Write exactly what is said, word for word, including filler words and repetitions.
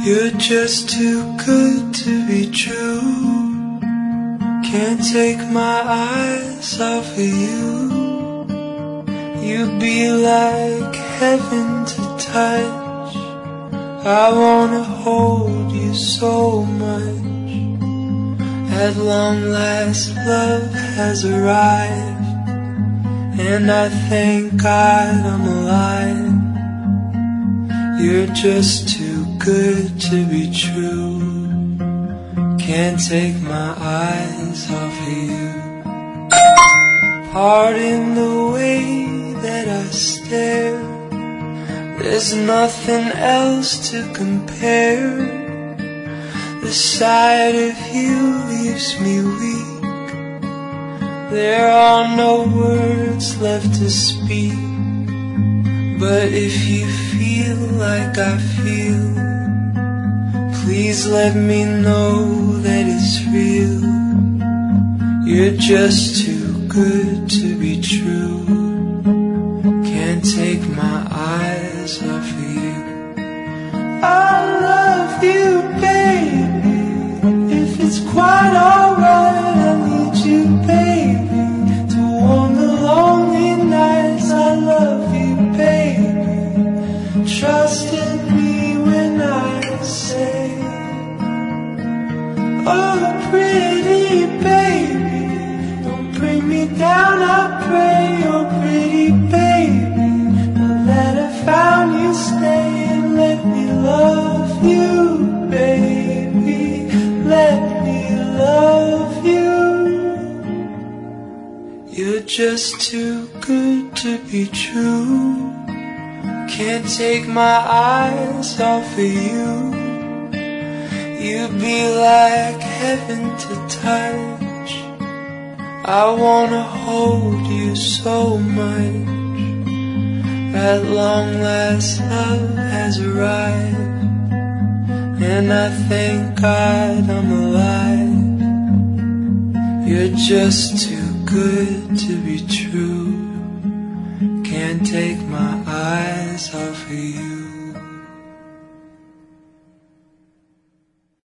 You're just too good to be true. Can't take my eyes off of you. You'd be like heaven to touch. I wanna hold you so much. At long last love has arrived, and I thank God I'm alive. You're just too good to be true. Can't take my eyes off of you. Pardon the way that I stare. There's nothing else to compare. The sight of you leaves me weak. There are no words left to speak. But if you feel like I feel, please let me know that it's real. You're just too good to be true. Can't take my eyes off of you. I love you, baby. If it's quite alright, I need you, baby, to warm the lonely nights. I love you, baby. Trust in me when I say, oh, pretty baby, don't bring me down, I pray. Oh, pretty baby, now that I found you, stay and let me love you, baby. Let me love you. You're just too good to be true. Can't take my eyes off of you. You'd be like heaven to touch. I wanna hold you so much. At long last love has arrived, and I thank God I'm alive. You're just too good to be true. Can't take my eyes off of you.